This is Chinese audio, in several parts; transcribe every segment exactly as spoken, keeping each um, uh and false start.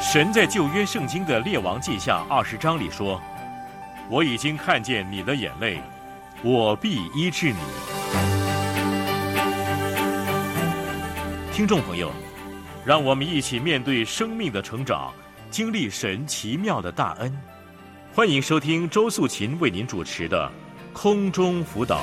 神在旧约圣经的列王记下二十章里说，我已经看见你的眼泪，我必医治你。听众朋友，让我们一起面对生命的成长，经历神奇妙的大恩。欢迎收听周素琴为您主持的空中辅导。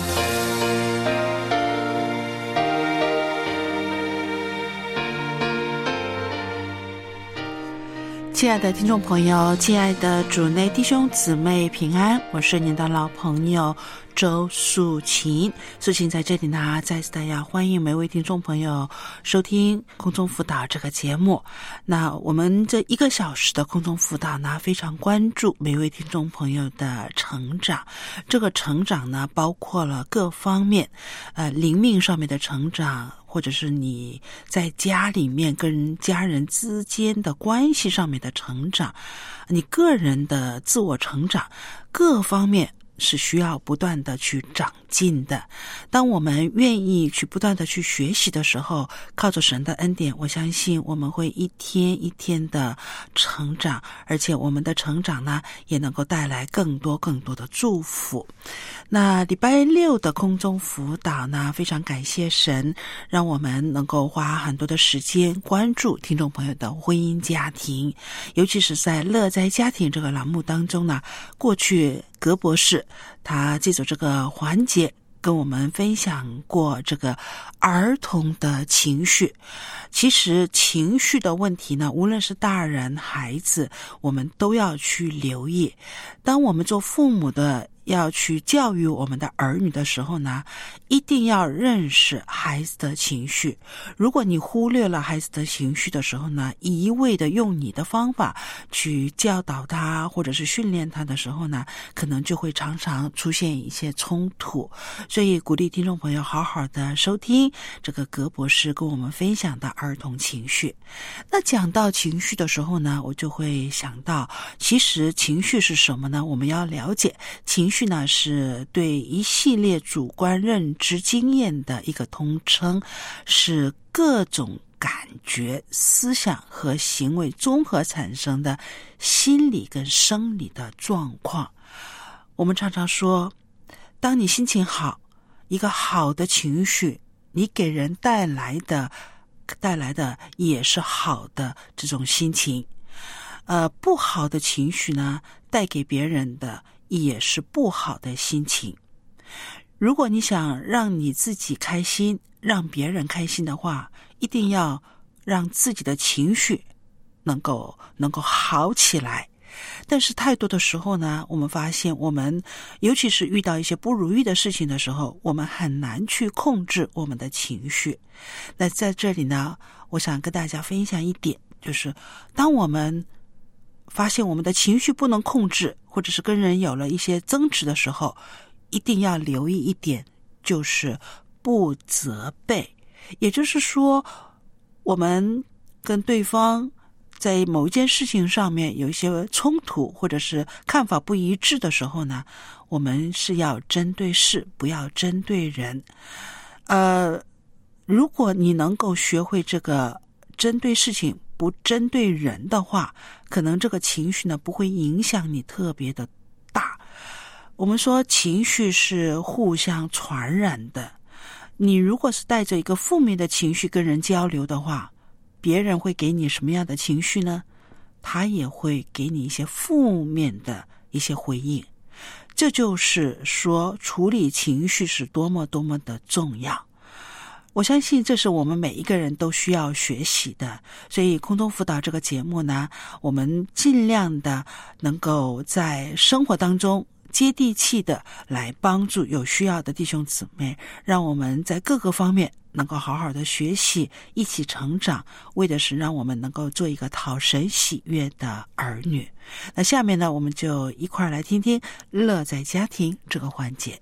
亲爱的听众朋友，亲爱的主内弟兄姊妹平安，我是您的老朋友周素琴。素琴在这里呢，再次的要欢迎每位听众朋友收听空中辅导这个节目。那我们这一个小时的空中辅导呢，非常关注每位听众朋友的成长。这个成长呢，包括了各方面，呃，灵命上面的成长，或者是你在家里面跟家人之间的关系上面的成长，你个人的自我成长，各方面是需要不断的去长进的。当我们愿意去不断的去学习的时候，靠着神的恩典，我相信我们会一天一天的成长，而且我们的成长呢，也能够带来更多更多的祝福。那礼拜六的空中辅导呢，非常感谢神，让我们能够花很多的时间关注听众朋友的婚姻家庭，尤其是在乐在家庭这个栏目当中呢，过去葛博士他借着这个环节跟我们分享过这个儿童的情绪。其实情绪的问题呢，无论是大人孩子，我们都要去留意。当我们做父母的要去教育我们的儿女的时候呢，一定要认识孩子的情绪。如果你忽略了孩子的情绪的时候呢，一味的用你的方法去教导他或者是训练他的时候呢，可能就会常常出现一些冲突。所以鼓励听众朋友好好的收听这个葛博士跟我们分享的儿童情绪。那讲到情绪的时候呢，我就会想到，其实情绪是什么呢？我们要了解，情绪呢是对一系列主观认知经验的一个通称，是各种感觉、思想和行为综合产生的心理跟生理的状况。我们常常说，当你心情好，一个好的情绪，你给人带来的带来的也是好的这种心情。呃，不好的情绪呢，带给别人的也是不好的心情。如果你想让你自己开心，让别人开心的话，一定要让自己的情绪能够能够好起来。但是太多的时候呢，我们发现我们尤其是遇到一些不如意的事情的时候，我们很难去控制我们的情绪。那在这里呢，我想跟大家分享一点，就是当我们发现我们的情绪不能控制，或者是跟人有了一些争执的时候，一定要留意一点，就是不责备。也就是说，我们跟对方在某一件事情上面有一些冲突，或者是看法不一致的时候呢，我们是要针对事，不要针对人。呃，如果你能够学会这个针对事情不针对人的话，可能这个情绪呢不会影响你特别的大。我们说情绪是互相传染的，你如果是带着一个负面的情绪跟人交流的话，别人会给你什么样的情绪呢？他也会给你一些负面的一些回应。这就是说，处理情绪是多么多么的重要。我相信这是我们每一个人都需要学习的，所以空中辅导这个节目呢，我们尽量的能够在生活当中接地气的来帮助有需要的弟兄姊妹，让我们在各个方面能够好好的学习，一起成长，为的是让我们能够做一个讨神喜悦的儿女。那下面呢，我们就一块来听听乐在家庭这个环节。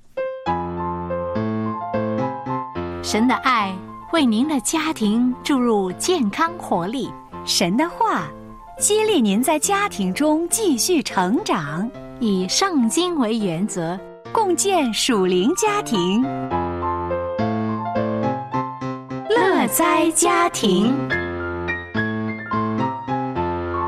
神的爱为您的家庭注入健康活力， 神的话激励您在家庭中继续成长， 以圣经为原则， 共建属灵家庭。 乐在家庭。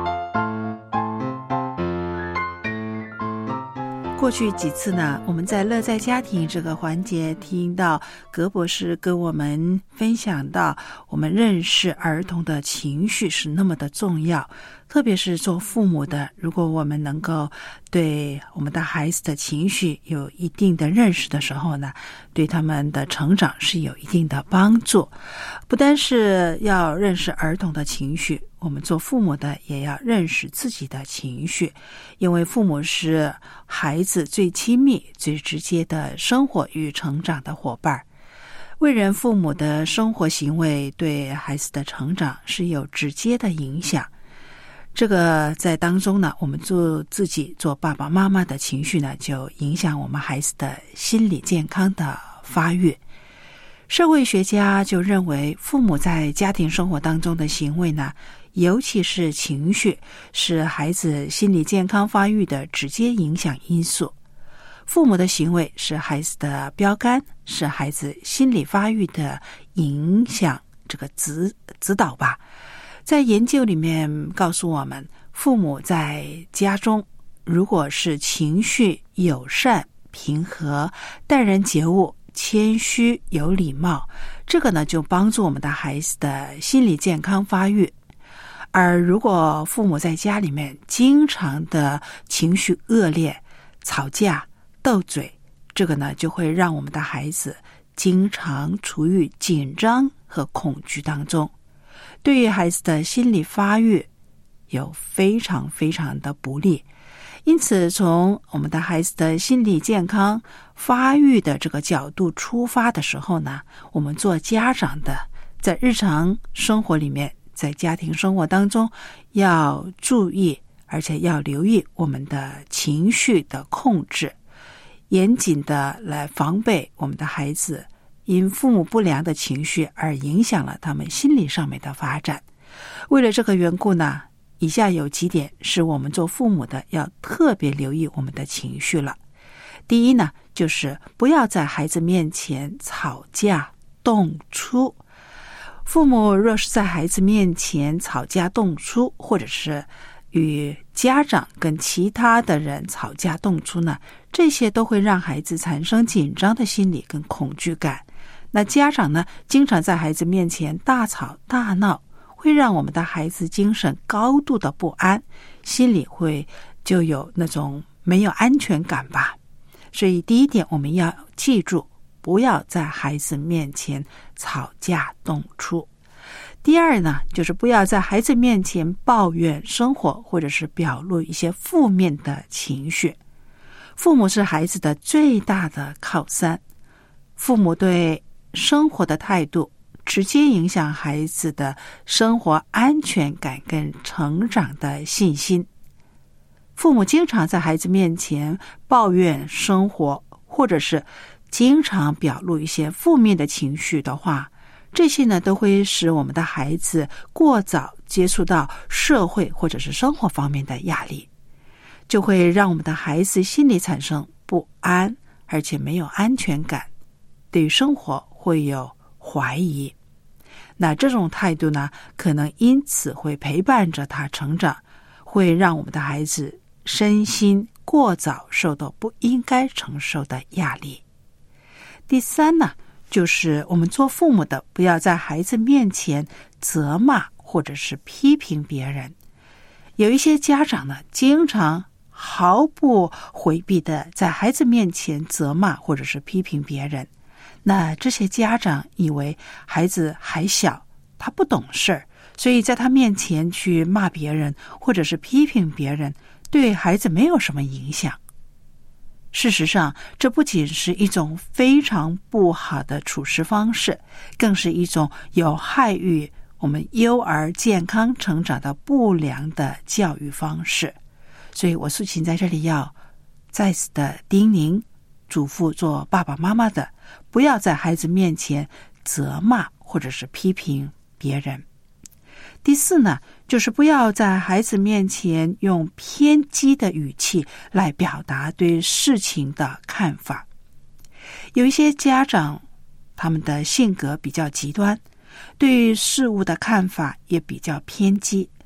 过去几次呢，我们在乐在家庭这个环节听到葛博士跟我们分享到，我们认识儿童的情绪是那么的重要，特别是做父母的，如果我们能够对我们的孩子的情绪有一定的认识的时候呢，对他们的成长是有一定的帮助。不单是要认识儿童的情绪，我们做父母的也要认识自己的情绪，因为父母是孩子最亲密、最直接的生活与成长的伙伴。为人父母的生活行为对孩子的成长是有直接的影响。这个在当中呢，我们做自己做爸爸妈妈的情绪呢，就影响我们孩子的心理健康的发育。社会学家就认为，父母在家庭生活当中的行为呢，尤其是情绪，是孩子心理健康发育的直接影响因素。父母的行为是孩子的标杆，是孩子心理发育的影响这个指指导吧。在研究里面告诉我们，父母在家中如果是情绪友善、平和、待人接物、谦虚、有礼貌，这个呢就帮助我们的孩子的心理健康发育。而如果父母在家里面经常的情绪恶劣、吵架、斗嘴，这个呢就会让我们的孩子经常处于紧张和恐惧当中，对于孩子的心理发育有非常非常的不利。因此，从我们的孩子的心理健康发育的这个角度出发的时候呢，我们做家长的在日常生活里面，在家庭生活当中要注意，而且要留意我们的情绪的控制，严谨的来防备我们的孩子因父母不良的情绪而影响了他们心理上面的发展。为了这个缘故呢，以下有几点是我们做父母的要特别留意我们的情绪了。第一呢，就是不要在孩子面前吵架动粗。父母若是在孩子面前吵架动粗，或者是与家长跟其他的人吵架动粗呢，这些都会让孩子产生紧张的心理跟恐惧感。那家长呢，经常在孩子面前大吵大闹，会让我们的孩子精神高度的不安，心里会就有那种没有安全感吧。所以第一点我们要记住，不要在孩子面前吵架动粗。第二呢，就是不要在孩子面前抱怨生活，或者是表露一些负面的情绪。父母是孩子的最大的靠山，父母对生活的态度直接影响孩子的生活安全感跟成长的信心。父母经常在孩子面前抱怨生活，或者是经常表露一些负面的情绪的话，这些呢都会使我们的孩子过早接触到社会或者是生活方面的压力，就会让我们的孩子心里产生不安，而且没有安全感，对于生活会有怀疑。那这种态度呢，可能因此会陪伴着他成长，会让我们的孩子身心过早受到不应该承受的压力。第三呢，就是我们做父母的不要在孩子面前责骂或者是批评别人。有一些家长呢，经常毫不回避的在孩子面前责骂或者是批评别人。那这些家长以为孩子还小，他不懂事儿，所以在他面前去骂别人或者是批评别人，对孩子没有什么影响。事实上，这不仅是一种非常不好的处事方式，更是一种有害于我们幼儿健康成长的不良的教育方式。所以我素琴在这里要再次的叮咛嘱咐做爸爸妈妈的，不要在孩子面前责骂或者是批评别人。第四呢，就是不要在孩子面前用偏激的语气来表达对事情的看法。有一些家长，他们的性格比较极端，对事物的看法也比较偏激。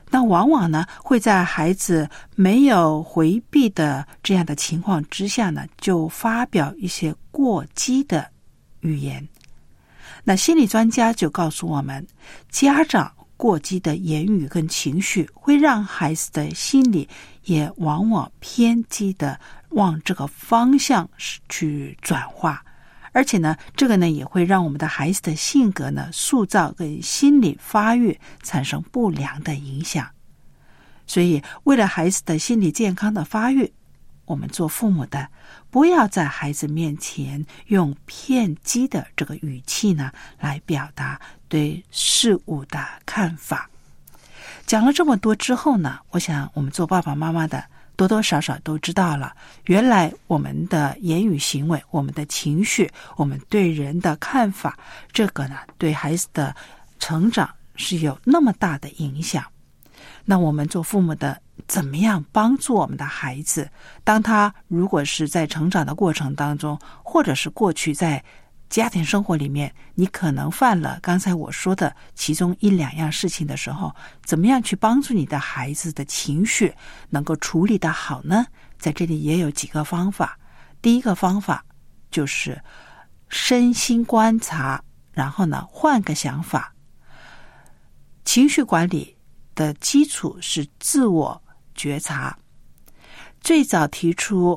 那往往呢会在孩子没有回避的这样的情况之下呢，就发表一些过激的语言。那心理专家就告诉我们，家长过激的言语跟情绪会让孩子的心理也往往偏激的往这个方向去转化，而且呢这个呢也会让我们的孩子的性格呢塑造跟心理发育产生不良的影响。所以为了孩子的心理健康的发育，我们做父母的不要在孩子面前用偏激的这个语气呢来表达对事物的看法。讲了这么多之后呢，我想我们做爸爸妈妈的多多少少都知道了，原来我们的言语行为，我们的情绪，我们对人的看法，这个呢对孩子的成长是有那么大的影响。那我们做父母的怎么样帮助我们的孩子，当他如果是在成长的过程当中，或者是过去在家庭生活里面，你可能犯了刚才我说的其中一两样事情的时候，怎么样去帮助你的孩子的情绪能够处理得好呢？在这里也有几个方法。第一个方法就是身心观察，然后呢换个想法。情绪管理的基础是自我觉察。最早提出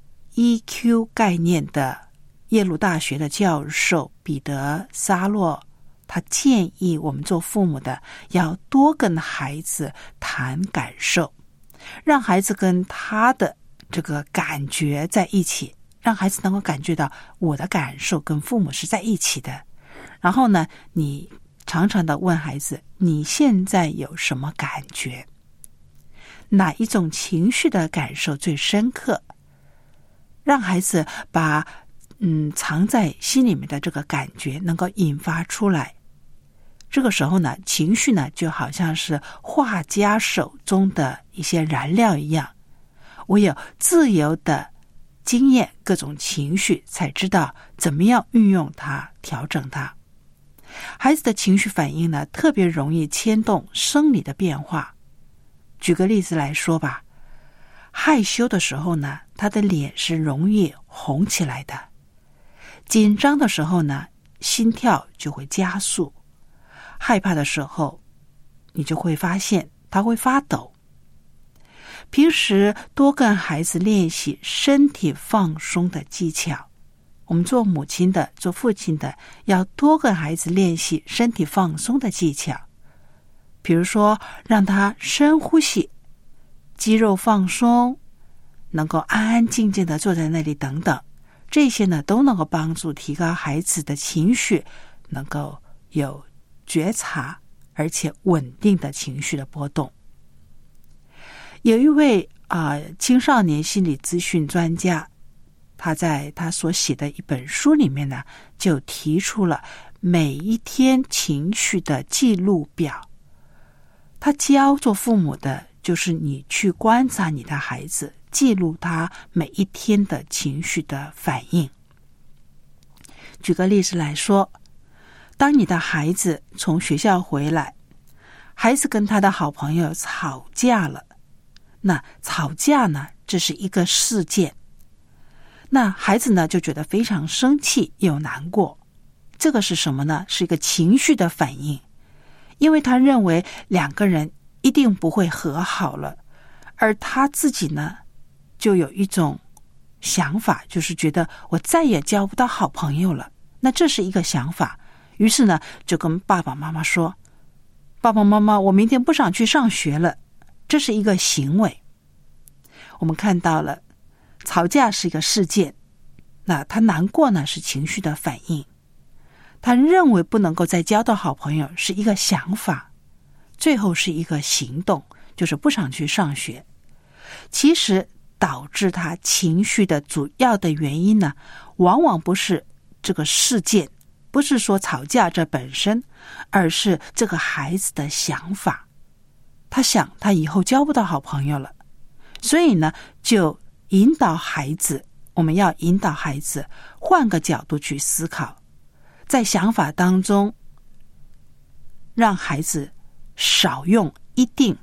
E Q 概念的耶鲁大学的教授彼得沙洛，他建议我们做父母的要多跟孩子谈感受，让孩子跟他的这个感觉在一起，让孩子能够感觉到我的感受跟父母是在一起的。然后呢，你常常的问孩子，你现在有什么感觉？哪一种情绪的感受最深刻？让孩子把嗯藏在心里面的这个感觉能够引发出来。这个时候呢，情绪呢就好像是画家手中的一些燃料一样，我有自由的经验各种情绪，才知道怎么样运用它，调整它。孩子的情绪反应呢，特别容易牵动生理的变化。举个例子来说吧，害羞的时候呢，他的脸是容易红起来的；紧张的时候呢，心跳就会加速；害怕的时候，你就会发现他会发抖。平时多跟孩子练习身体放松的技巧。我们做母亲的，做父亲的，要多跟孩子练习身体放松的技巧。比如说，让他深呼吸，肌肉放松，能够安安静静的坐在那里等等。这些呢，都能够帮助提高孩子的情绪，能够有觉察，而且稳定的情绪的波动。有一位啊、呃、青少年心理咨询专家，他在他所写的一本书里面呢，就提出了每一天情绪的记录表。他教做父母的，就是你去观察你的孩子，记录他每一天的情绪的反应。举个例子来说，当你的孩子从学校回来，孩子跟他的好朋友吵架了，那吵架呢，这是一个事件。那孩子呢就觉得非常生气又难过，这个是什么呢？是一个情绪的反应，因为他认为两个人一定不会和好了，而他自己呢就有一种想法，就是觉得我再也交不到好朋友了。那这是一个想法，于是呢就跟爸爸妈妈说，爸爸妈妈，我明天不想去上学了。这是一个行为。我们看到了吵架是一个事件，那他难过呢是情绪的反应，他认为不能够再交到好朋友是一个想法，最后是一个行动，就是不想去上学。其实导致他情绪的主要的原因呢，往往不是这个事件，不是说吵架这本身，而是这个孩子的想法。他想他以后交不到好朋友了，所以呢就引导孩子，我们要引导孩子换个角度去思考，在想法当中让孩子少用一定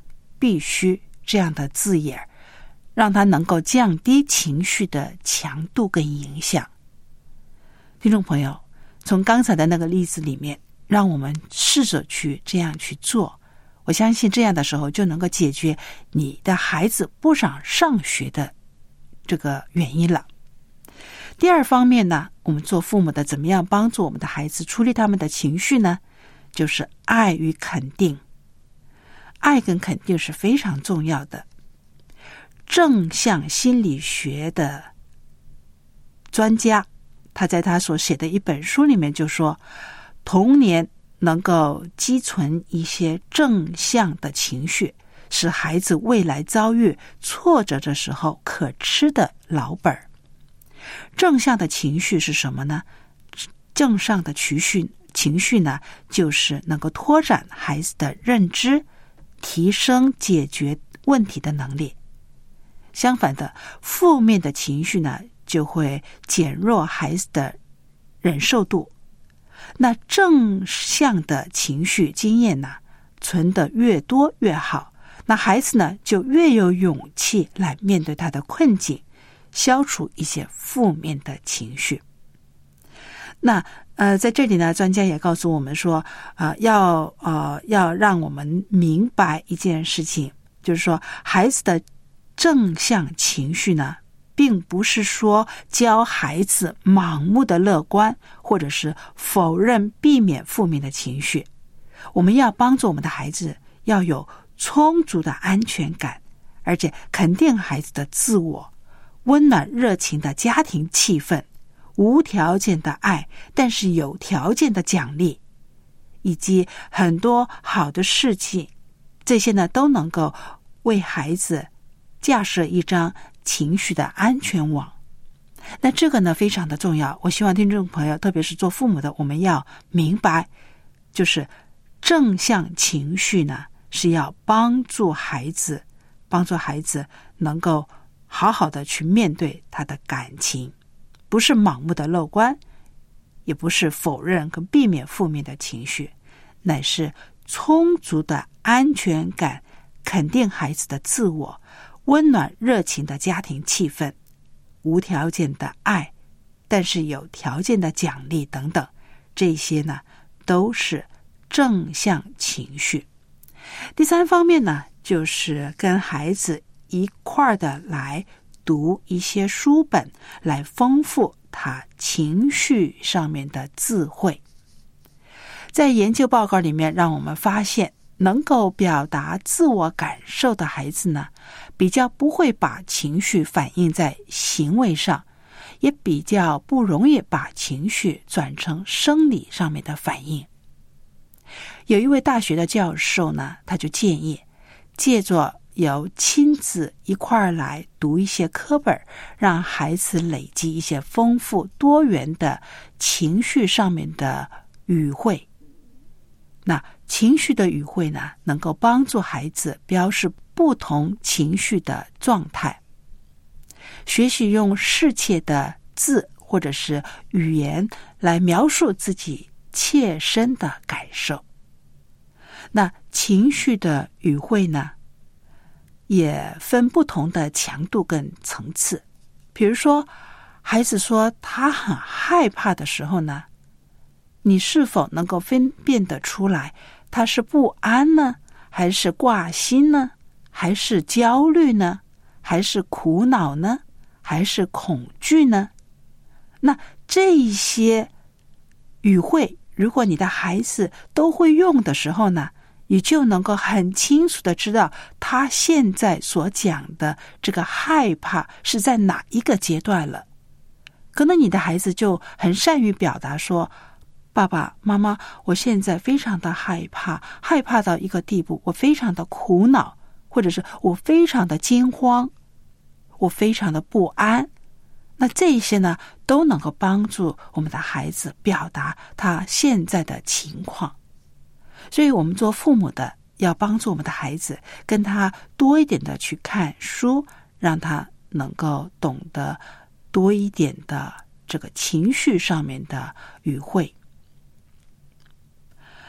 必须这样的字眼，让他能够降低情绪的强度跟影响。听众朋友，从刚才的那个例子里面，让我们试着去这样去做，我相信这样的时候就能够解决你的孩子不想上学的这个原因了。第二方面呢，我们做父母的怎么样帮助我们的孩子处理他们的情绪呢？就是爱与肯定。爱跟肯定是非常重要的。正向心理学的专家，他在他所写的一本书里面就说，童年能够积存一些正向的情绪，使孩子未来遭遇挫折的时候可吃的老本。正向的情绪是什么呢？正向的情绪情绪呢，就是能够拓展孩子的认知，提升解决问题的能力。相反的，负面的情绪呢，就会减弱孩子的忍受度。那正向的情绪经验呢，存得越多越好，那孩子呢，就越有勇气来面对他的困境，消除一些负面的情绪。那呃，在这里呢，专家也告诉我们说，呃，要呃要让我们明白一件事情，就是说，孩子的正向情绪呢，并不是说教孩子盲目的乐观，或者是否认、避免负面的情绪。我们要帮助我们的孩子要有充足的安全感，而且肯定孩子的自我，温暖热情的家庭气氛，无条件的爱，但是有条件的奖励，以及很多好的事情，这些呢都能够为孩子架设一张情绪的安全网。那这个呢非常的重要，我希望听众朋友，特别是做父母的，我们要明白，就是正向情绪呢是要帮助孩子帮助孩子能够好好的去面对他的感情，不是盲目的乐观，也不是否认跟避免负面的情绪，乃是充足的安全感，肯定孩子的自我，温暖热情的家庭气氛，无条件的爱，但是有条件的奖励等等，这些呢都是正向情绪。第三方面呢，就是跟孩子一块的来读一些书本，来丰富他情绪上面的智慧。在研究报告里面，让我们发现能够表达自我感受的孩子呢，比较不会把情绪反映在行为上，也比较不容易把情绪转成生理上面的反应。有一位大学的教授呢，他就建议借着由亲子一块儿来读一些课本，让孩子累积一些丰富多元的情绪上面的语汇。那情绪的语汇呢，能够帮助孩子标示不同情绪的状态，学习用适切的字或者是语言来描述自己切身的感受。那情绪的语汇呢，也分不同的强度跟层次。比如说，孩子说他很害怕的时候呢，你是否能够分辨得出来，他是不安呢，还是挂心呢，还是焦虑呢，还是苦恼呢，还是恐惧呢？那这些语汇，如果你的孩子都会用的时候呢，你就能够很清楚的知道他现在所讲的这个害怕是在哪一个阶段了。可能你的孩子就很善于表达说，爸爸妈妈，我现在非常的害怕，害怕到一个地步，我非常的苦恼，或者是我非常的惊慌，我非常的不安。那这些呢，都能够帮助我们的孩子表达他现在的情况。所以我们做父母的要帮助我们的孩子，跟他多一点的去看书，让他能够懂得多一点的这个情绪上面的语汇。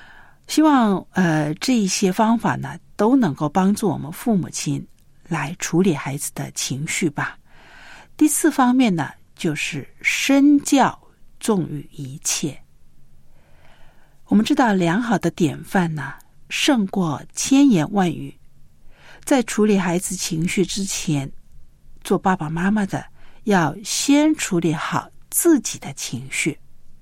希望呃这一些方法呢都能够帮助我们父母亲来处理孩子的情绪吧。第四方面呢，就是身教重于一切。我们知道良好的典范呢胜过千言万语。在处理孩子情绪之前，做爸爸妈妈的要先处理好自己的情绪。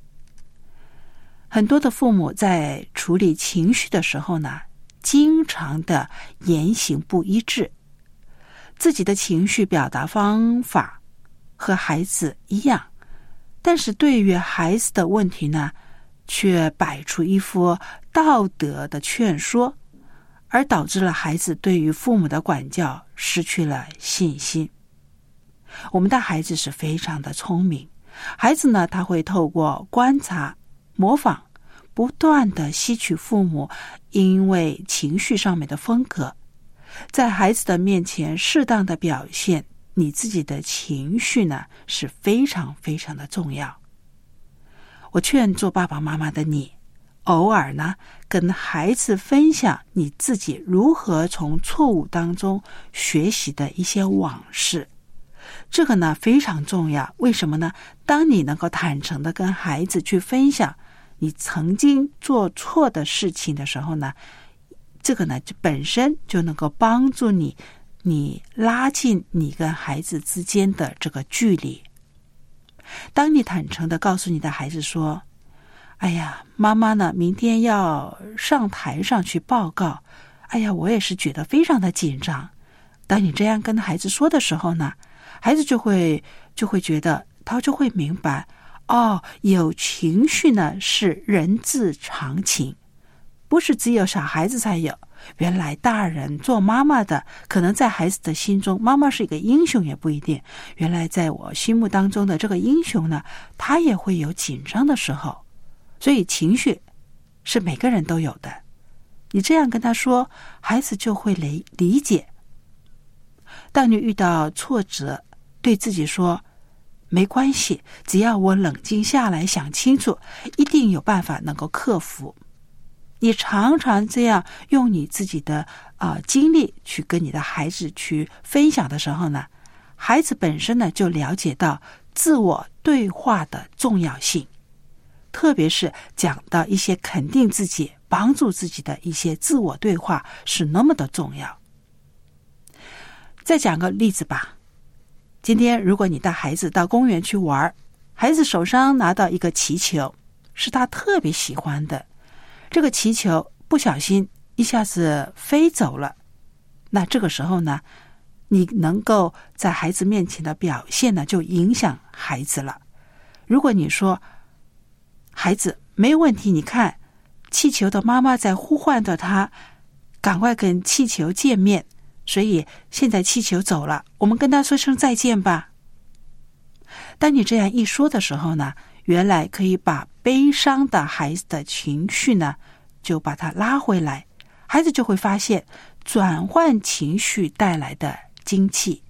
很多的父母在处理情绪的时候呢，经常的言行不一致，自己的情绪表达方法和孩子一样，但是对于孩子的问题呢，却摆出一副道德的劝说，而导致了孩子对于父母的管教失去了信心。我们的孩子是非常的聪明，孩子呢，他会透过观察、模仿，不断的吸取父母因为情绪上面的风格，在孩子的面前适当的表现你自己的情绪呢，是非常非常的重要。我劝做爸爸妈妈的你，偶尔呢，跟孩子分享你自己如何从错误当中学习的一些往事。这个呢非常重要，为什么呢？当你能够坦诚的跟孩子去分享你曾经做错的事情的时候呢，这个呢就本身就能够帮助你，你拉近你跟孩子之间的这个距离。当你坦诚的告诉你的孩子说，哎呀，妈妈呢明天要上台上去报告，哎呀，我也是觉得非常的紧张。当你这样跟孩子说的时候呢，孩子就会就会觉得，他就会明白，哦，有情绪呢是人之常情，不是只有小孩子才有。原来大人做妈妈的，可能在孩子的心中，妈妈是一个英雄也不一定。原来在我心目当中的这个英雄呢，他也会有紧张的时候。所以情绪是每个人都有的。你这样跟他说，孩子就会理理解。当你遇到挫折，对自己说，没关系，只要我冷静下来想清楚，一定有办法能够克服。你常常这样用你自己的啊、呃、经历去跟你的孩子去分享的时候呢，孩子本身呢就了解到自我对话的重要性，特别是讲到一些肯定自己、帮助自己的一些自我对话是那么的重要。再讲个例子吧，今天如果你带孩子到公园去玩，孩子手上拿到一个气球，是他特别喜欢的，这个气球不小心一下子飞走了，那这个时候呢，你能够在孩子面前的表现呢，就影响孩子了。如果你说，孩子没有问题，你看气球的妈妈在呼唤着他，赶快跟气球见面，所以现在气球走了，我们跟他说声再见吧。当你这样一说的时候呢，原来可以把悲伤的孩子的情绪呢，就把它拉回来，孩子就会发现转换情绪带来的精气。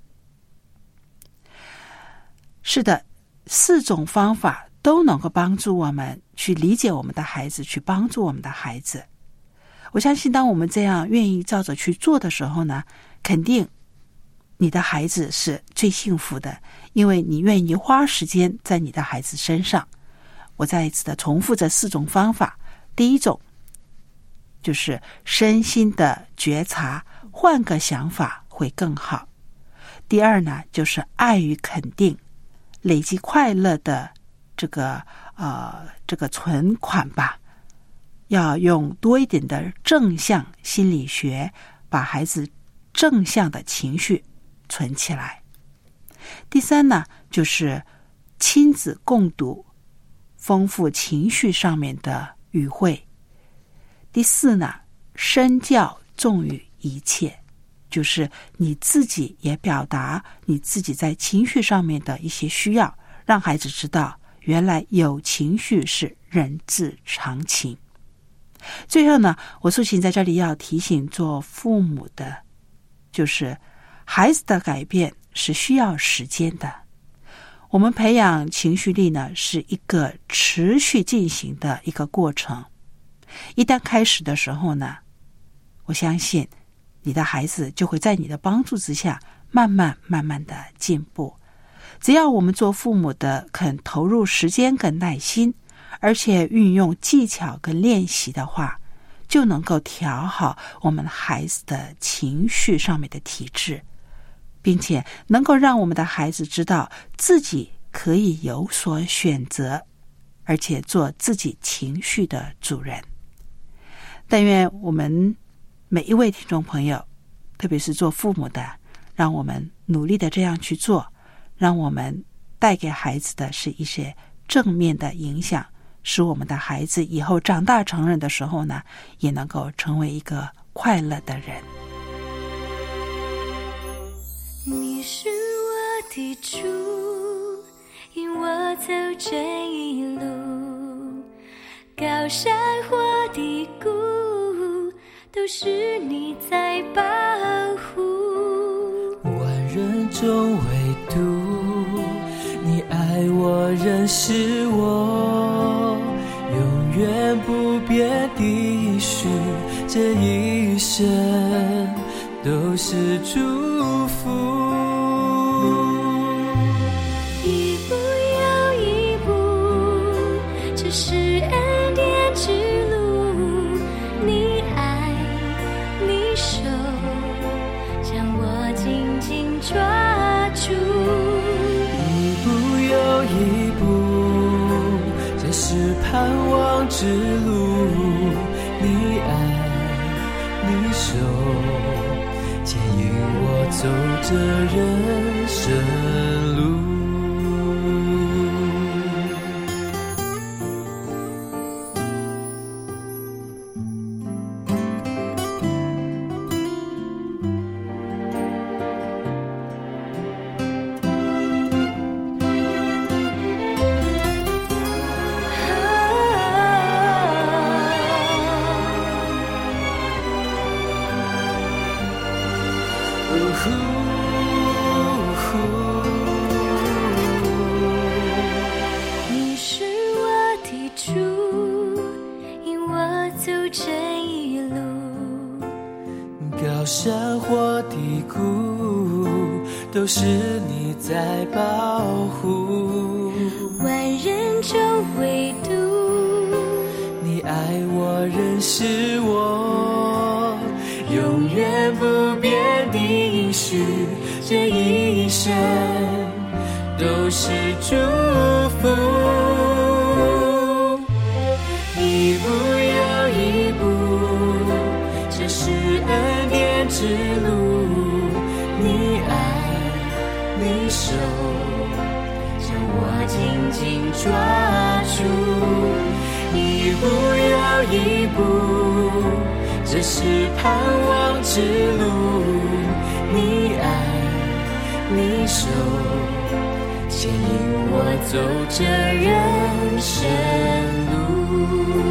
是的，四种方法都能够帮助我们去理解我们的孩子，去帮助我们的孩子。我相信当我们这样愿意照着去做的时候呢，肯定你的孩子是最幸福的，因为你愿意花时间在你的孩子身上。我再一次的重复这四种方法。第一种就是身心的觉察，换个想法会更好。第二呢，就是爱与肯定，累积快乐的这个呃这个存款吧，要用多一点的正向心理学，把孩子正向的情绪存起来。第三呢，就是亲子共读，丰富情绪上面的语汇。第四呢，身教重于一切，就是你自己也表达你自己在情绪上面的一些需要，让孩子知道原来有情绪是人之常情。最后呢，我素琴在这里要提醒做父母的，就是孩子的改变是需要时间的。我们培养情绪力呢，是一个持续进行的一个过程。 一旦开始的时候呢，我相信你的孩子就会在你的帮助之下慢慢慢慢的进步。只要我们做父母的肯投入时间跟耐心，而且运用技巧跟练习的话，就能够调好我们孩子的情绪上面的体质，并且能够让我们的孩子知道自己可以有所选择，而且做自己情绪的主人。但愿我们每一位听众朋友，特别是做父母的，让我们努力的这样去做，让我们带给孩子的是一些正面的影响，使我们的孩子以后长大成人的时候呢，也能够成为一个快乐的人。 你是我的主，引我走这一路，高山或低谷，都是你在保护。 万人中唯独你爱我，认识我，永远不变的许，这一生都是祝福。 一步又一步，这是恩典之路，你爱你手将我紧紧抓住。 一步又一步，这是盼望之路，你爱你手牵引我走这人生路。 你是我的主，引我走这一路， 高山或低谷，都是你在保护。 万人中唯独你爱我，认识我，永远不变的应许，这一生都是祝福。一步又一步，这是恩典之路，你爱你手将我紧紧抓住。一步又一步，这是盼望之路，你爱你手牵引我走这人生路。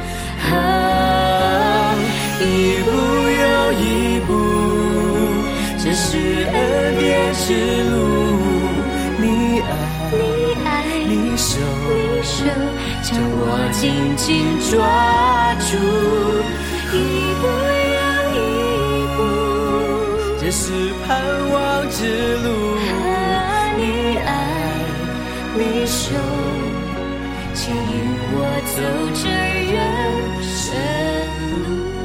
啊，一步又一步，这是恩典之路，你爱你爱你手你手将我紧紧抓住。一步又一步， 这是盼望之路， 你爱你手牵引我走这人生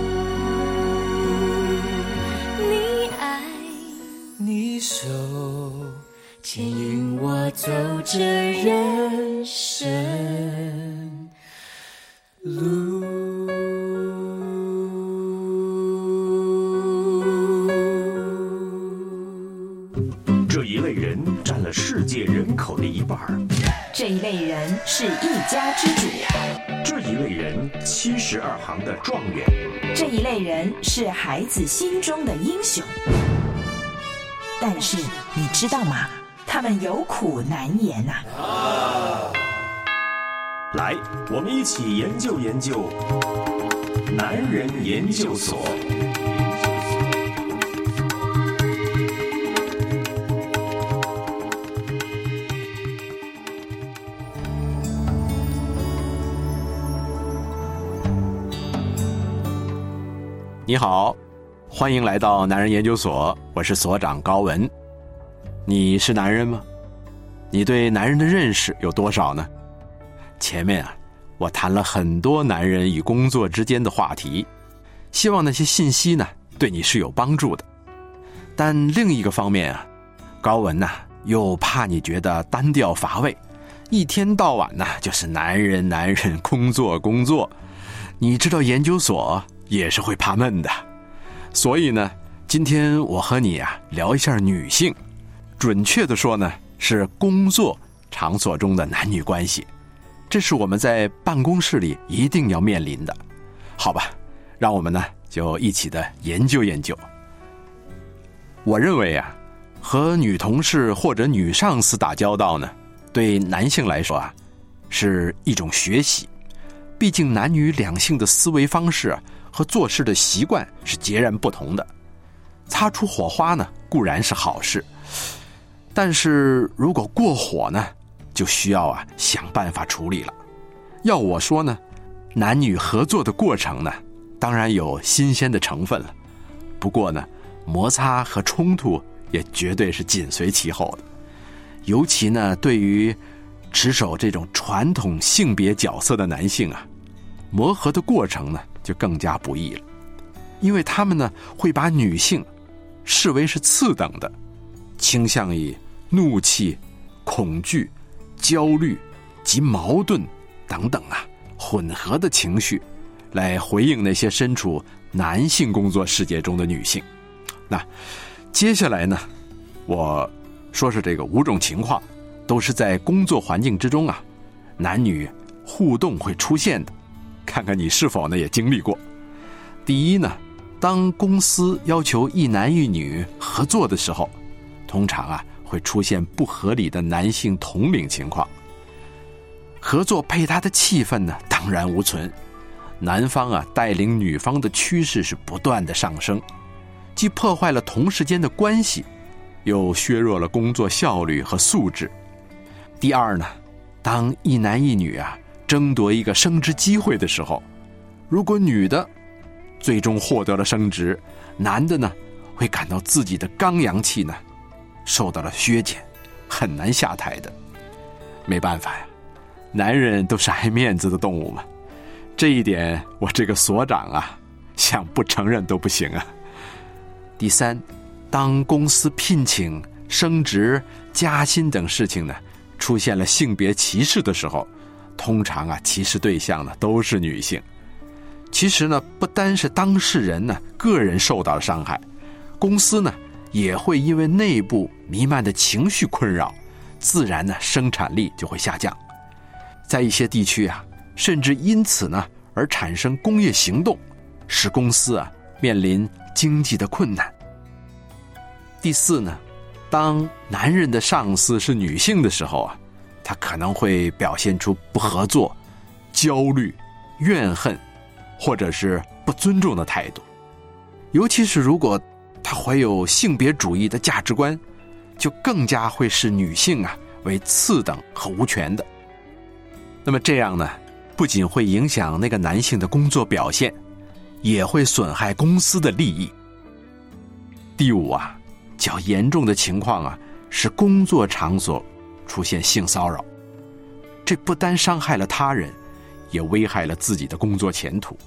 路，你爱你手牵引我走这人生路。 这一类人占了世界人口的一半， 这一类人是一家之主， 这一类人七十二行的状元， 这一类人是孩子心中的英雄。但是你知道吗？他们有苦难言呐、啊。 来，我们一起研究研究男人研究所。 你好，欢迎来到男人研究所，我是所长高文。你是男人吗？你对男人的认识有多少呢？前面啊，我谈了很多男人与工作之间的话题，希望那些信息呢，对你是有帮助的。但另一个方面啊，高文呐、啊，又怕你觉得单调乏味，一天到晚呢、啊、就是男人男人工作工作，你知道研究所也是会怕闷的。所以呢，今天我和你啊聊一下女性，准确的说呢，是工作场所中的男女关系，这是我们在办公室里一定要面临的。好吧，让我们呢就一起的研究研究。我认为啊，和女同事或者女上司打交道呢，对男性来说啊，是一种学习。毕竟男女两性的思维方式啊和做事的习惯是截然不同的。擦出火花呢，固然是好事，但是如果过火呢，就需要啊想办法处理了。要我说呢，男女合作的过程呢，当然有新鲜的成分了，不过呢，摩擦和冲突也绝对是紧随其后的。尤其呢，对于持守这种传统性别角色的男性啊，磨合的过程呢就更加不易了，因为他们呢会把女性视为是次等的，倾向于怒气、恐惧、焦虑及矛盾等等啊混合的情绪来回应那些身处男性工作世界中的女性。那接下来呢，我说是这个五种情况，都是在工作环境之中啊，男女互动会出现的，看看你是否呢也经历过。第一呢，当公司要求一男一女合作的时候，通常啊会出现不合理的男性统领情况，合作配搭的气氛呢荡然无存，男方啊带领女方的趋势是不断的上升，既破坏了同事间的关系，又削弱了工作效率和素质。第二呢，当一男一女啊争夺一个升职机会的时候，如果女的最终获得了升职，男的呢会感到自己的刚阳气呢受到了削减，很难下台的。没办法呀，男人都是爱面子的动物嘛，这一点我这个所长啊想不承认都不行啊。第三，当公司聘请、升职、加薪等事情呢出现了性别歧视的时候，通常啊歧视对象呢都是女性。其实呢，不单是当事人呢个人受到了伤害，公司呢也会因为内部弥漫的情绪困扰，自然呢生产力就会下降。在一些地区啊，甚至因此呢而产生工业行动，使公司啊面临经济的困难。第四呢，当男人的上司是女性的时候啊，他可能会表现出不合作、焦虑、怨恨，或者是不尊重的态度。尤其是如果他怀有性别主义的价值观，就更加会视女性啊为次等和无权的。那么这样呢，不仅会影响那个男性的工作表现，也会损害公司的利益。第五啊，较严重的情况啊，是工作场所出现性骚扰，这不单伤害了他人，也危害了自己的工作前途。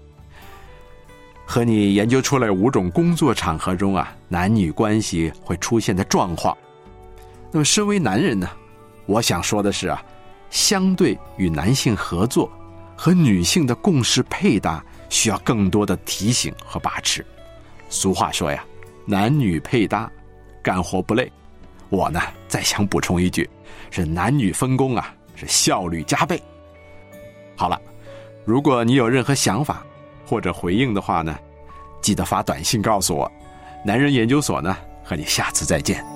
和你研究出来五种工作场合中啊，男女关系会出现的状况。那么身为男人呢，我想说的是啊，相对与男性合作和女性的共识配搭，需要更多的提醒和把持。俗话说呀，男女配搭，干活不累。我呢，再想补充一句，是男女分工啊，是效率加倍。好了，如果你有任何想法或者回应的话呢，记得发短信告诉我。男人研究所呢，和你下次再见。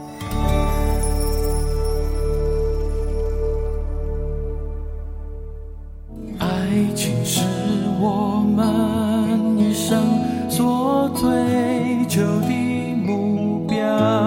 爱情是我们一生所追求的目标，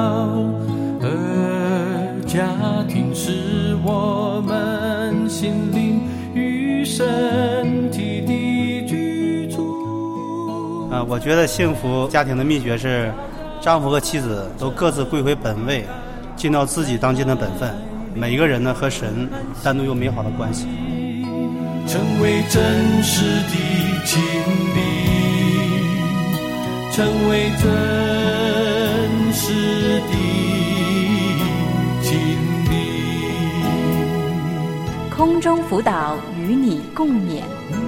而家庭是我们心灵与身体的居住。 呃，我觉得幸福家庭的秘诀是，丈夫和妻子都各自归回本位，尽到自己当尽的本分。每一个人呢和神单独有美好的关系， 成为真实的经历，成为真实的经历。 空中辅导与你共勉。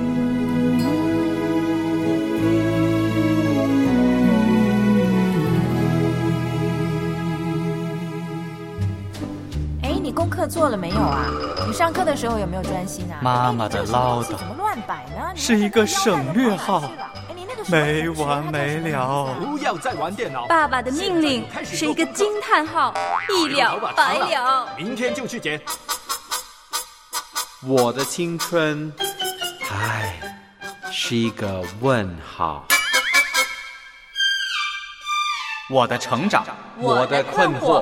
功课做了没有啊？你上课的时候有没有专心啊？ 妈妈的唠叨怎么乱摆呢？ 是一个省略号，没完没了。 不要再玩电脑。 爸爸的命令是一个惊叹号，一了百了。 明天就去捡。 我的青春，唉，是一个问号。 我的成长， 我的困惑。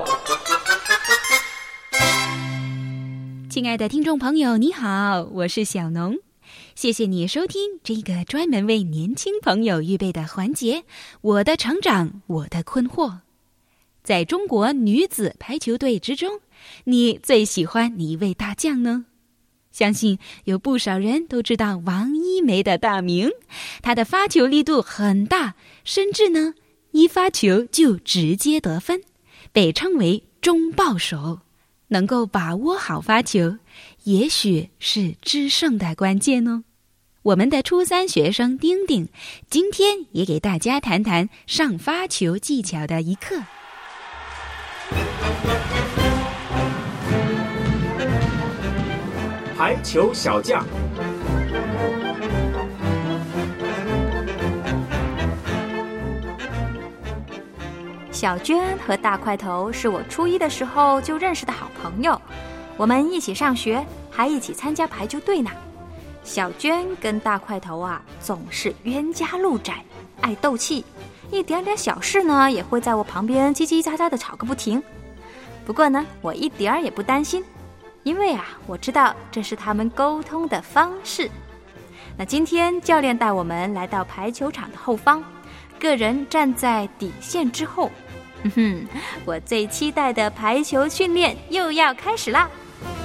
亲爱的听众朋友，你好，我是小农，谢谢你收听这个专门为年轻朋友预备的环节，我的成长，我的困惑。在中国女子排球队之中，你最喜欢哪一位大将呢？相信有不少人都知道王一梅的大名，她的发球力度很大，甚至呢，一发球就直接得分，被称为中爆手。能够把握好发球，也许是制胜的关键哦。我们的初三学生丁丁，今天也给大家谈谈上发球技巧的一课。 排球小将。 小娟和大块头是我初一的时候就认识的好朋友，我们一起上学，还一起参加排球队呢。小娟跟大块头啊，总是冤家路窄，爱斗气，一点点小事呢，也会在我旁边叽叽喳喳的吵个不停。不过呢，我一点儿也不担心，因为啊，我知道这是他们沟通的方式。那今天教练带我们来到排球场的后方，个人站在底线之后。哼哼，我最期待的排球训练又要开始啦！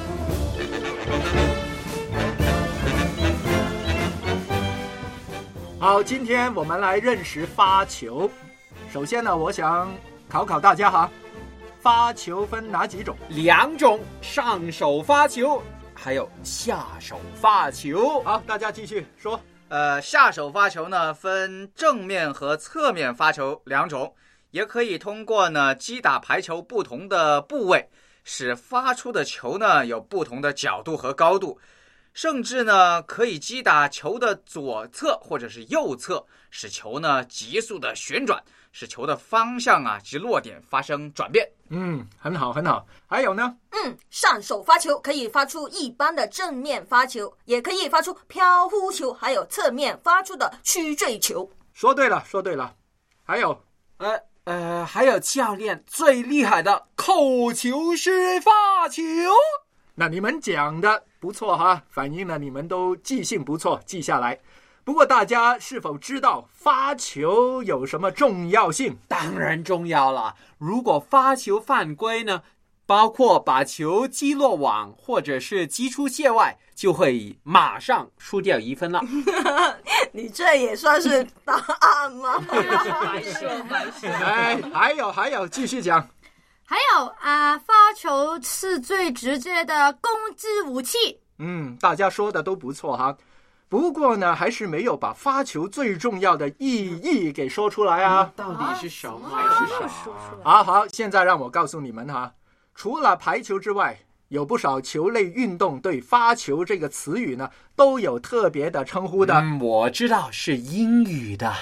好，今天我们来认识发球。首先呢，我想考考大家哈，发球分哪几种？ 两种，上手发球，还有下手发球。 好，大家继续说。 呃，下手发球呢，分正面和侧面发球两种。也可以通过呢击打排球不同的部位，使发出的球呢有不同的角度和高度，甚至呢可以击打球的左侧或者是右侧，使球呢急速的旋转，使球的方向啊及落点发生转变。 嗯，很好很好。还有呢？ 嗯，上手发球可以发出一般的正面发球，也可以发出飘忽球，还有侧面发出的曲坠球。 说对了，说对了。还有， 呃。呃，还有教练最厉害的扣球式发球。 那你们讲的不错哈，反映了你们都记性不错，记下来。不过大家是否知道发球有什么重要性？ 当然重要了。如果发球犯规呢，包括把球击落网或者是击出界外，就会马上输掉一分了。 你这也算是答案吗？ 白说白说。哎，还有还有，继续讲。 还有啊，发球是最直接的攻击武器。 嗯，大家说的都不错哈。不过呢，还是没有把发球最重要的意义给说出来啊。 到底是什么？ 好好，现在让我告诉你们哈，除了排球之外，有不少球类运动对发球这个词语呢都有特别的称呼的。 嗯，我知道是英语的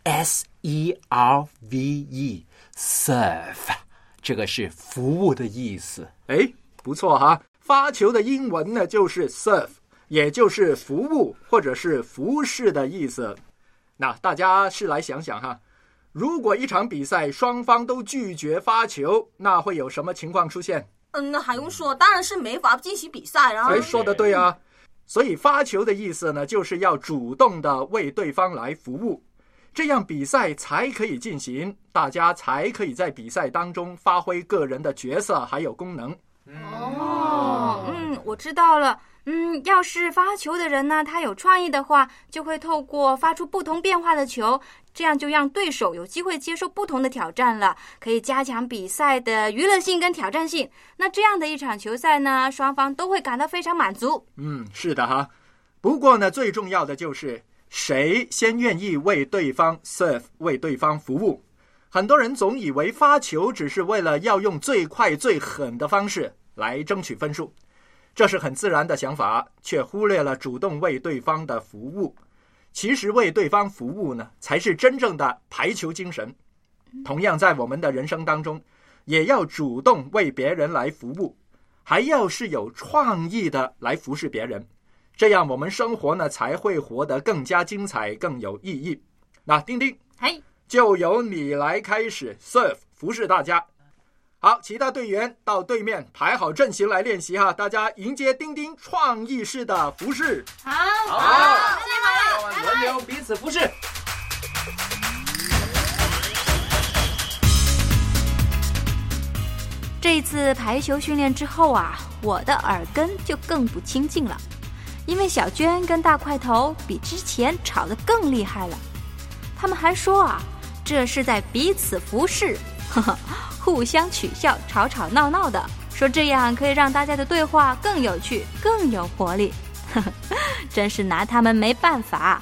S E R V E serve， 这个是服务的意思。 哎，不错哈，发球的英文呢就是 serve， 也就是服务或者是服侍的意思。那大家试来想想哈，如果一场比赛双方都拒绝发球，那会有什么情况出现？ 嗯，那还用说，当然是没法进行比赛啊。 哎，说得对啊。所以发球的意思呢，就是要主动的为对方来服务。 这样比赛才可以进行，大家才可以在比赛当中发挥个人的角色还有功能。 哦，嗯，我知道了。嗯，要是发球的人呢，他有创意的话，就会透过发出不同变化的球，这样就让对手有机会接受不同的挑战了，可以加强比赛的娱乐性跟挑战性。那这样的一场球赛呢，双方都会感到非常满足。 嗯，是的哈。不过呢，最重要的就是谁先愿意为对方 serve， 为对方服务。很多人总以为发球只是为了要用最快最狠的方式来争取分数，这是很自然的想法，却忽略了主动为对方的服务。其实为对方服务呢，才是真正的排球精神。同样在我们的人生当中，也要主动为别人来服务，还要是有创意的来服侍别人，这样我们生活呢才会活得更加精彩，更有意义。那丁丁， 嘿， 就由你来开始 serve 服侍大家。好，其他队员到对面排好阵型来练习哈，大家迎接丁丁创意式的服侍。 好， 好， 好， 我们轮流彼此服侍。 这一次排球训练之后啊，我的耳根就更不清净了，因为小娟跟大块头比之前吵得更厉害了。他们还说啊，这是在彼此服侍，呵呵，互相取笑，吵吵闹闹的，说这样可以让大家的对话更有趣，更有活力。呵呵，真是拿他们没办法。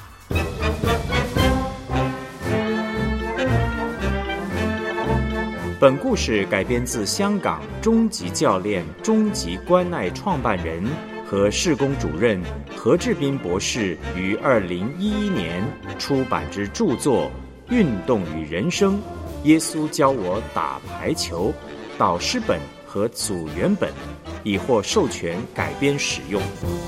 本故事改编自香港中级教练中级关爱创办人和事工主任何志斌博士于二零一一年出版之著作《运动与人生：耶稣教我打排球》导师本和组员本，已获授权改编使用。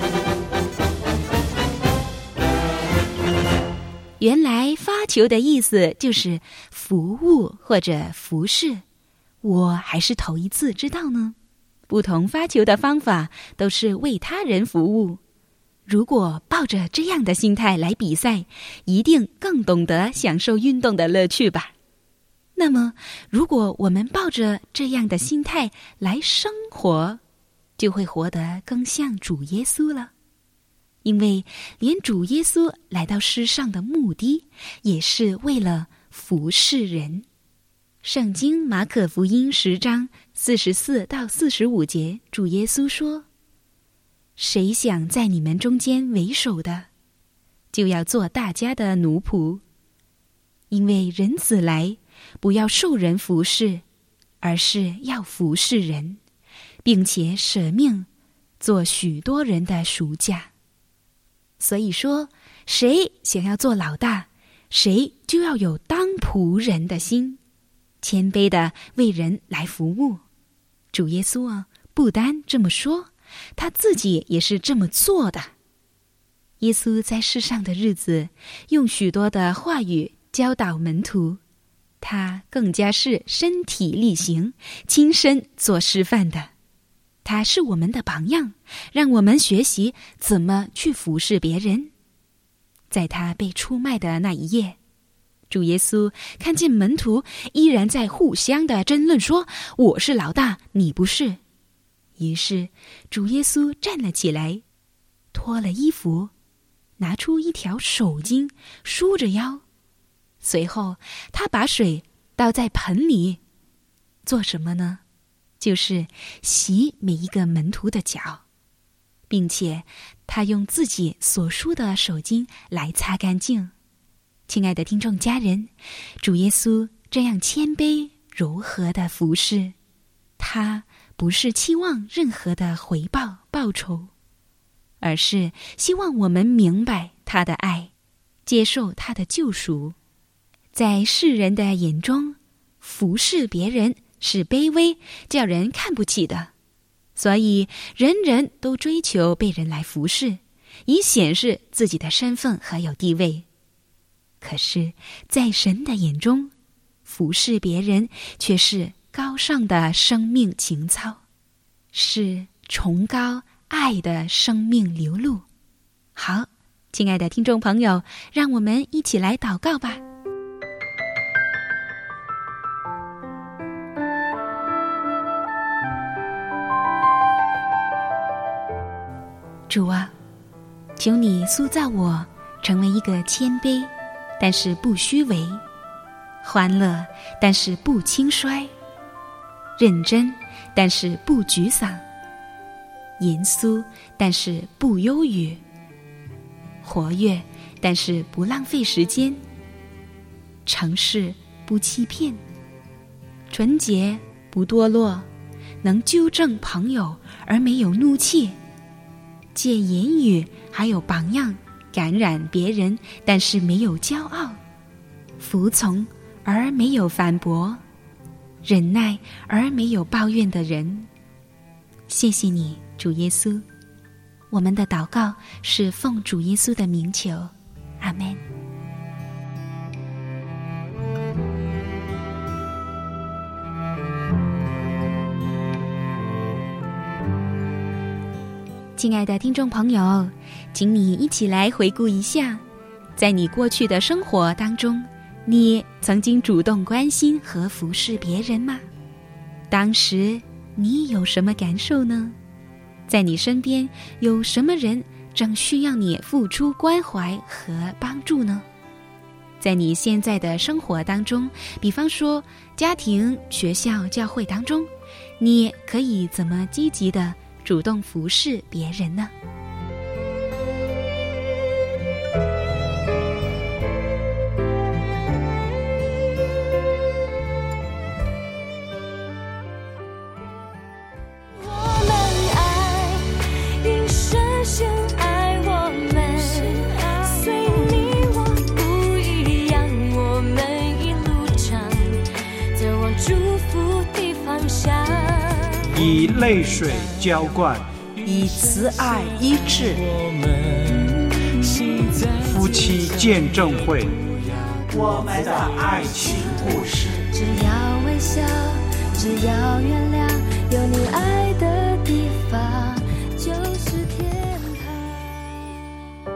原来发球的意思就是服务或者服侍，我还是头一次知道呢。不同发球的方法都是为他人服务，如果抱着这样的心态来比赛，一定更懂得享受运动的乐趣吧。那么如果我们抱着这样的心态来生活，就会活得更像主耶稣了。因为连主耶稣来到世上的目的也是为了服侍人。圣经马可福音十章四十四到四十五节，主耶稣说，谁想在你们中间为首的，就要做大家的奴仆。因为人子来，不要受人服侍，而是要服侍人，并且舍命做许多人的赎价。所以说，谁想要做老大，谁就要有当仆人的心，谦卑的为人来服务。主耶稣啊，不单这么说，他自己也是这么做的。耶稣在世上的日子，用许多的话语教导门徒，他更加是身体力行，亲身做示范的。他是我们的榜样，让我们学习怎么去服侍别人。在他被出卖的那一夜，主耶稣看见门徒依然在互相的争论说，我是老大，你不是。于是主耶稣站了起来，脱了衣服，拿出一条手巾梳着腰，随后他把水倒在盆里，做什么呢？就是洗每一个门徒的脚，并且他用自己所梳的手巾来擦干净。亲爱的听众家人，主耶稣这样谦卑柔和的服侍，他不是期望任何的回报报酬，而是希望我们明白他的爱，接受他的救赎。在世人的眼中，服侍别人是卑微，叫人看不起的，所以人人都追求被人来服侍，以显示自己的身份和有地位。可是在神的眼中，服侍别人却是高尚的生命情操，是崇高爱的生命流露。好，亲爱的听众朋友，让我们一起来祷告吧。 主啊，求你塑造我成为一个谦卑但是不虚伪，欢乐但是不轻率，认真但是不沮丧，严肃但是不忧郁，活跃但是不浪费时间，诚实不欺骗，纯洁不堕落，能纠正朋友而没有怒气，借言语还有榜样感染别人，但是没有骄傲，服从而没有反驳，忍耐而没有抱怨的人。谢谢你，主耶稣。我们的祷告是奉主耶稣的名求，阿们。亲爱的听众朋友，请你一起来回顾一下，在你过去的生活当中，你曾经主动关心和服侍别人吗？当时你有什么感受呢？在你身边有什么人正需要你付出关怀和帮助呢？在你现在的生活当中，比方说家庭、学校、教会当中，你可以怎么积极的主动服侍别人呢？ 以泪水浇灌， 以慈爱医治， 夫妻见证会， 我们的爱情故事。 只要微笑，只要原谅，有你爱的地方就是天堂。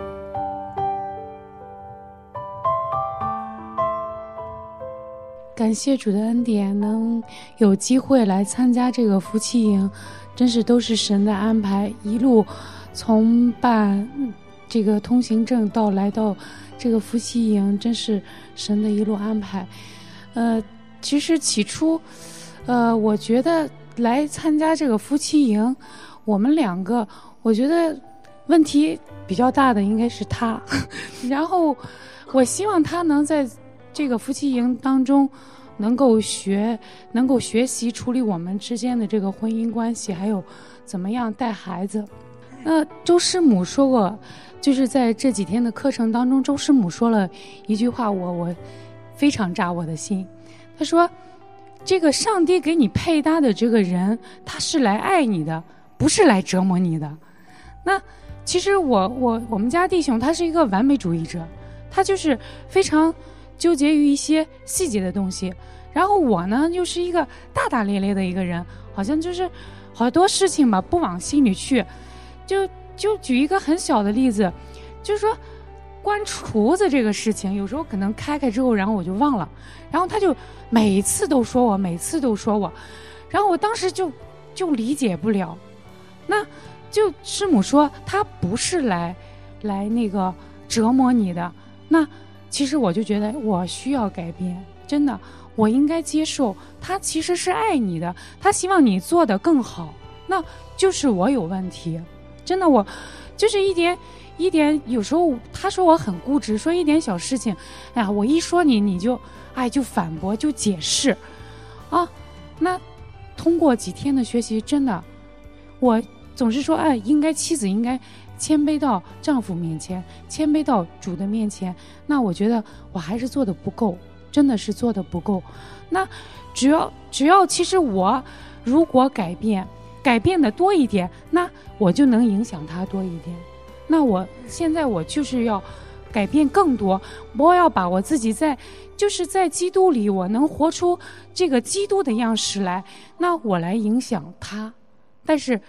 感谢主的恩典，能有机会来参加这个夫妻营，真是都是神的安排。一路从办这个通行证到来到这个夫妻营，真是神的一路安排。呃，其实起初，呃，我觉得来参加这个夫妻营，我们两个，我觉得问题比较大的应该是他，然后我希望他能在这个夫妻营当中能够学能够学习处理我们之间的这个婚姻关系，还有怎么样带孩子。那周师母说过，就是在这几天的课程当中，周师母说了一句话，我我非常扎我的心。他说，这个上帝给你配搭的这个人，他是来爱你的，不是来折磨你的。那其实我我我们家弟兄他是一个完美主义者，他就是非常纠结于一些细节的东西，然后我呢又是一个大大咧咧的一个人，好像就是好多事情吧不往心里去。就就举一个很小的例子，就是说关厨子这个事情，有时候可能开开之后，然后我就忘了，然后他就每次都说我，每次都说我，然后我当时就就理解不了。那就师母说他不是来来那个折磨你的，那其实我就觉得我需要改变，真的，我应该接受他其实是爱你的，他希望你做得更好，那就是我有问题，真的，我就是一点一点，有时候他说我很固执，说一点小事情，哎呀，我一说你你就哎就反驳就解释啊。那通过几天的学习，真的，我总是说哎，应该妻子应该谦卑到丈夫面前，谦卑到主的面前。那我觉得我还是做的不够，真的是做的不够。那只要只要其实我如果改变改变的多一点，那我就能影响他多一点。那我现在我就是要改变更多，我要把我自己在就是在基督里，我能活出这个基督的样式来，那我来影响他。但是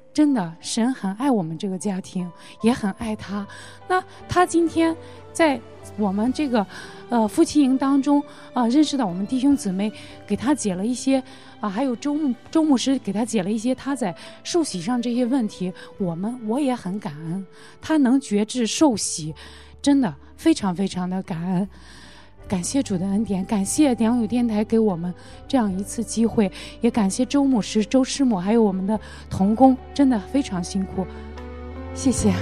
真的，神很爱我们这个家庭，也很爱他。那他今天在我们这个呃夫妻营当中啊、呃，认识到我们弟兄姊妹，给他解了一些啊、呃，还有周牧周牧师给他解了一些他在受洗上这些问题。我们我也很感恩，他能觉知受洗，真的非常非常的感恩。感谢主的恩典，感谢良友电台给我们这样一次机会，也感谢周牧师、周师母，还有我们的同工，真的非常辛苦，谢谢。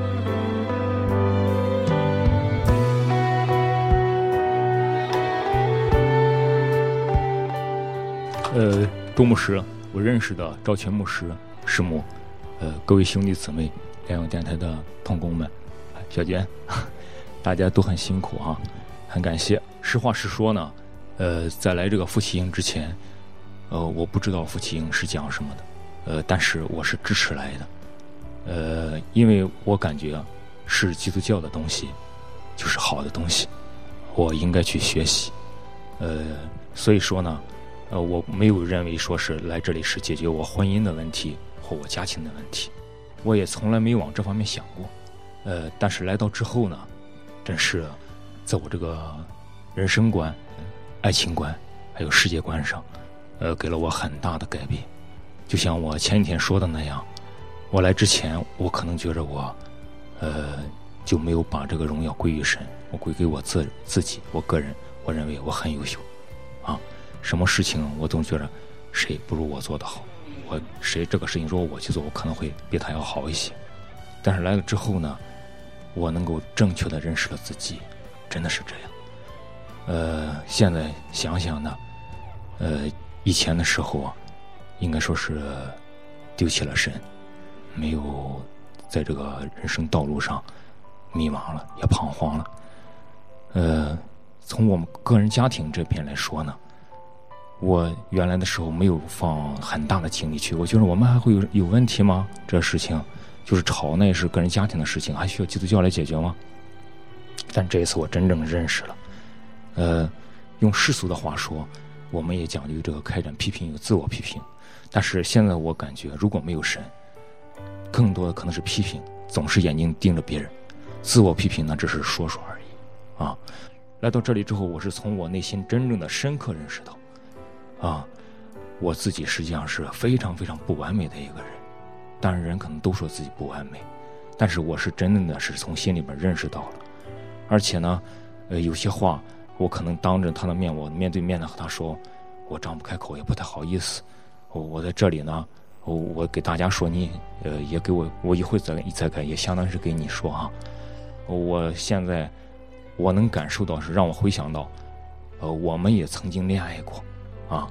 呃，周牧师，我认识的赵全牧师、师母，呃，各位兄弟姊妹，良友电台的同工们，小娟，大家都很辛苦哈。很感谢。实话实说呢，呃，在来这个夫妻营之前，呃，我不知道夫妻营是讲什么的，呃，但是我是支持来的，呃，因为我感觉是基督教的东西，就是好的东西，我应该去学习，呃，所以说呢，呃，我没有认为说是来这里是解决我婚姻的问题或我家庭的问题，我也从来没有往这方面想过，呃，但是来到之后呢，真是。在我这个人生观、爱情观还有世界观上，呃，给了我很大的改变。就像我前几天说的那样，我来之前，我可能觉着我，呃，就没有把这个荣耀归于神，我归给我自自己，我个人，我认为我很优秀，啊，什么事情我总觉着谁不如我做得好，我谁这个事情如果我去做，我可能会比他要好一些。但是来了之后呢，我能够正确的认识了自己。真的是这样，呃，现在想想呢，呃，以前的时候啊，应该说是丢弃了神，没有在这个人生道路上迷茫了，也彷徨了。呃，从我们个人家庭这边来说呢，我原来的时候没有放很大的精力去，我觉得我们还会有有问题吗？这事情就是吵，那也是个人家庭的事情，还需要基督教来解决吗？但这一次我真正认识了，呃，用世俗的话说，我们也讲究这个开展批评，有自我批评。但是现在我感觉，如果没有神，更多的可能是批评，总是眼睛盯着别人，自我批评呢，只是说说而已。啊，来到这里之后，我是从我内心真正的深刻认识到，啊，我自己实际上是非常非常不完美的一个人。当然，人可能都说自己不完美，但是我是真正的是从心里边认识到了。而且呢，呃，有些话我可能当着他的面，我面对面的和他说，我张不开口，也不太好意思。我我在这里呢，我我给大家说你，呃，也给我，我一会再再改，也相当是给你说哈。我现在我能感受到是让我回想到，呃，我们也曾经恋爱过，啊，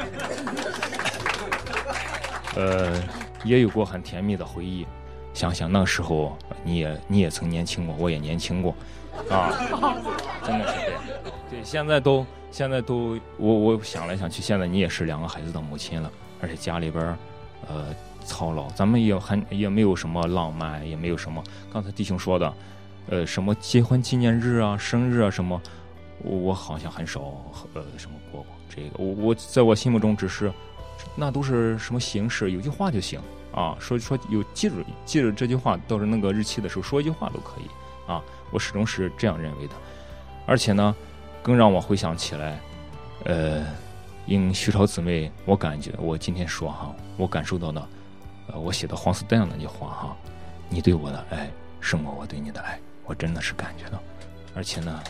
呃，也有过很甜蜜的回忆。想想那时候你也你也曾年轻过，我也年轻过。啊，真的是这样。对，现在都现在都，我我想来想去，现在你也是两个孩子的母亲了，而且家里边呃操劳，咱们也很也没有什么浪漫，也没有什么刚才弟兄说的，呃，什么结婚纪念日啊、生日啊什么，我我好像很少呃什么过过这个。我我在我心目中只是，那都是什么形式，有句话就行啊，说说有记住记住这句话，到时候那个日期的时候说一句话都可以啊。我始终是这样认为的，而且呢，更让我回想起来，呃，因徐超姊妹，我感觉我今天说哈，我感受到的，呃，我写的黄丝带上那句话哈，你对我的爱胜过我对你的爱，我真的是感觉到，而且呢，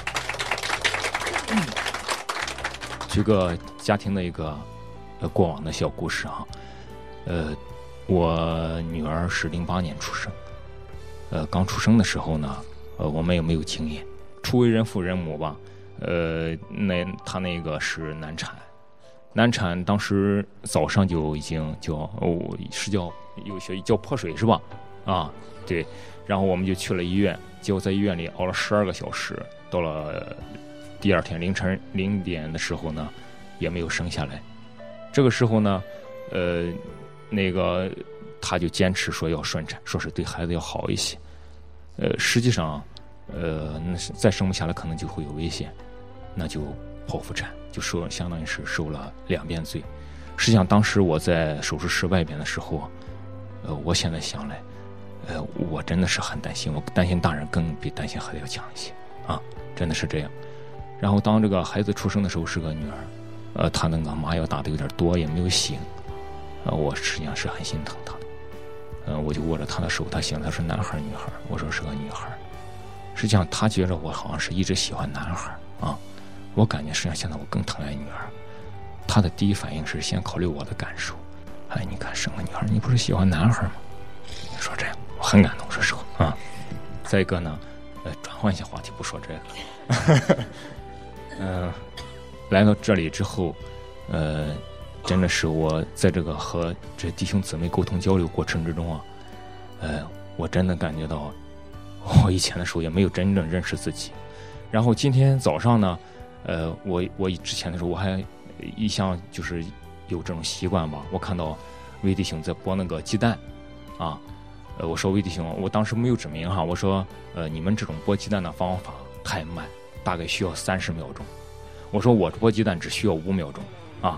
嗯、举个家庭的一个呃过往的小故事哈，呃，我女儿是零八年出生，呃，刚出生的时候呢。呃，我们也没有经验，初为人父人母吧，呃，那他那个是难产，难产当时早上就已经叫哦是叫有些叫破水是吧？啊，对，然后我们就去了医院，结果在医院里熬了十二个小时，到了第二天凌晨零点的时候呢，也没有生下来。这个时候呢，呃，那个他就坚持说要顺产，说是对孩子要好一些。呃，实际上，呃，那是再生不下来，可能就会有危险，那就剖腹产，就受相当于是受了两遍罪。实际上，当时我在手术室外边的时候， 呃，我现在想来，呃，我真的是很担心，我担心大人更比担心孩子要强一些啊，真的是这样。然后当这个孩子出生的时候是个女儿，呃，她那个麻药打的有点多，也没有醒，呃，我实际上是很心疼她的。呃，我就握着她的手，她醒，她说男孩女孩，我说是个女孩。实际上她觉着我好像是一直喜欢男孩啊，我感觉实际上现在我更疼爱女儿。她的第一反应是先考虑我的感受，哎，你看生个女孩，你不是喜欢男孩吗？你说这样，我很感动，说实话啊。再一个呢，呃，转换一下话题，不说这个。嗯、呃，来到这里之后，呃，真的是我在这个和这弟兄姊妹沟通交流过程之中啊，呃，我真的感觉到，我以前的时候也没有真正认识自己。然后今天早上呢，呃，我我之前的时候我还一向就是有这种习惯吧，我看到魏弟兄在剥那个鸡蛋，啊，呃，我说魏弟兄，我当时没有指明哈，我说，呃，你们这种剥鸡蛋的方法太慢。大概需要三十秒钟，我说我剥鸡蛋只需要五秒钟，啊，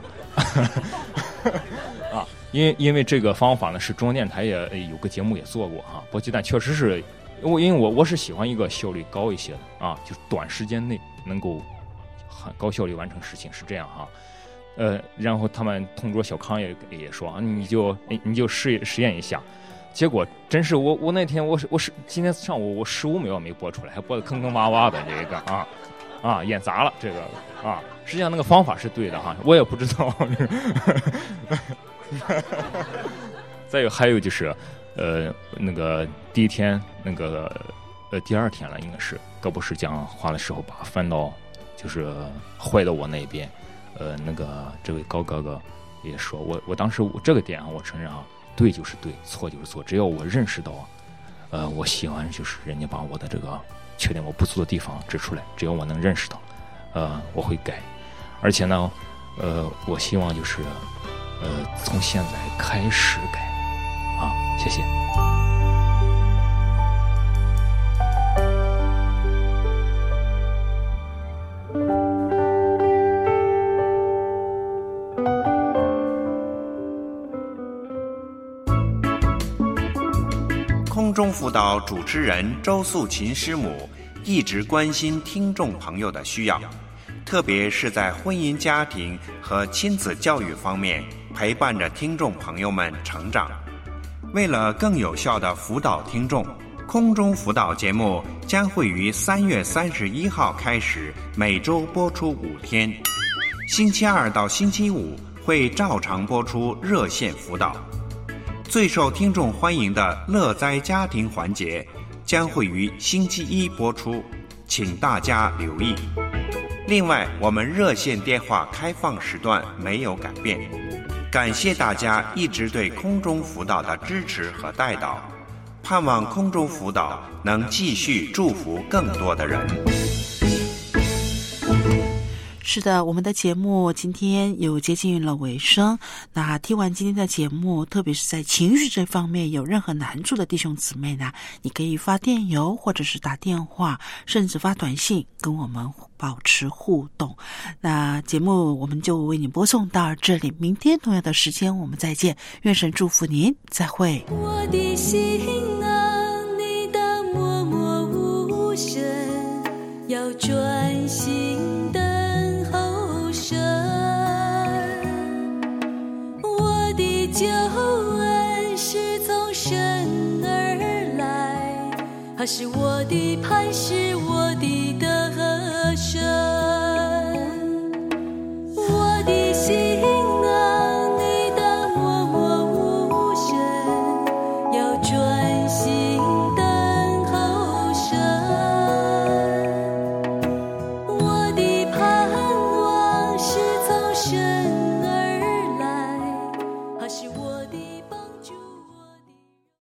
啊，因为因为这个方法呢是中央电台也有个节目也做过哈，剥鸡蛋确实是，我因为我我是喜欢一个效率高一些的啊，就是短时间内能够很高效率完成事情是这样哈，呃，然后他们同桌小康也也说啊，你就你就试实验一下。结果真是我我那天我是我是今天上午我十五秒没播出来，还播的坑坑洼洼的这个啊啊演砸了这个啊，实际上那个方法是对的哈，我也不知道。再有还有就是呃那个第一天那个呃第二天了应该是胳膊是讲话的时候把翻到就是坏到我那边，呃那个这位高哥哥也说我我当时我这个点啊我承认啊。对就是对，错就是错。只要我认识到，呃，我喜欢就是人家把我的这个缺点、我不足的地方指出来，只要我能认识到，呃，我会改。而且呢，呃，我希望就是，呃，从现在开始改。啊，谢谢。 空中辅导主持人周素琴师母一直关心听众朋友的需要，特别是在婚姻家庭和亲子教育方面陪伴着听众朋友们成长。为了更有效地辅导听众，空中辅导节目将会于三月三十一号开始每周播出五天，星期二到星期五会照常播出热线辅导。最受听众欢迎的乐哉家庭环节将会于星期一播出，请大家留意。另外，我们热线电话开放时段没有改变。感谢大家一直对空中辅导的支持和带导，盼望空中辅导能继续祝福更多的人。 是的，我们的节目今天有接近了尾声。那听完今天的节目，特别是在情绪这方面有任何难处的弟兄姊妹呢，你可以发电邮或者是打电话，甚至发短信跟我们保持互动。那节目我们就为你播送到这里，明天同样的时间我们再见，愿神祝福您，再会。 我的心啊，你的默默无声，要专心我的救恩是从神而来，它是我的磐石，我的得胜。我的心啊，你的默默无声，要专心等候神。我的盼望是从神